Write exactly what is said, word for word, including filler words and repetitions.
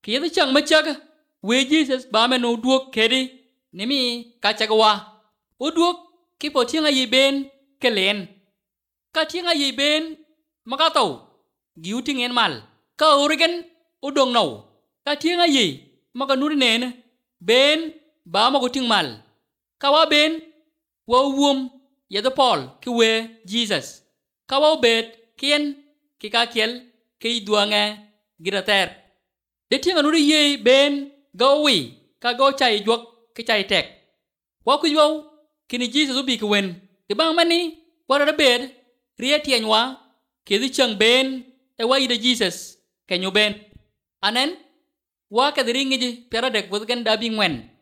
Kiyadi chang machaga. We Jesus ba men uduok kedi. Nimi kachagawa. Uduok kipo tinga yiben kelen. Ka tinga yiben makataw. Giuting en mal. Ka urigan udong naw. Ka tinga yi makanuri nen. Ben ba makuting mal. Kawa ben wa wum yada Paul ki we Jesus. Kawa bet kien ki ka kiel ki duanga girater. De tinga nuri ye ben gawi ka go chai juak ki chai tek. Wa ku yo kini Jesus ubi ki wen. Ti bang mani wara bed ria tianwa ki di chang ben e wa ida Jesus kenyo ben. Anen wa ka diringi ji pera dek wudgan dabi ngwen.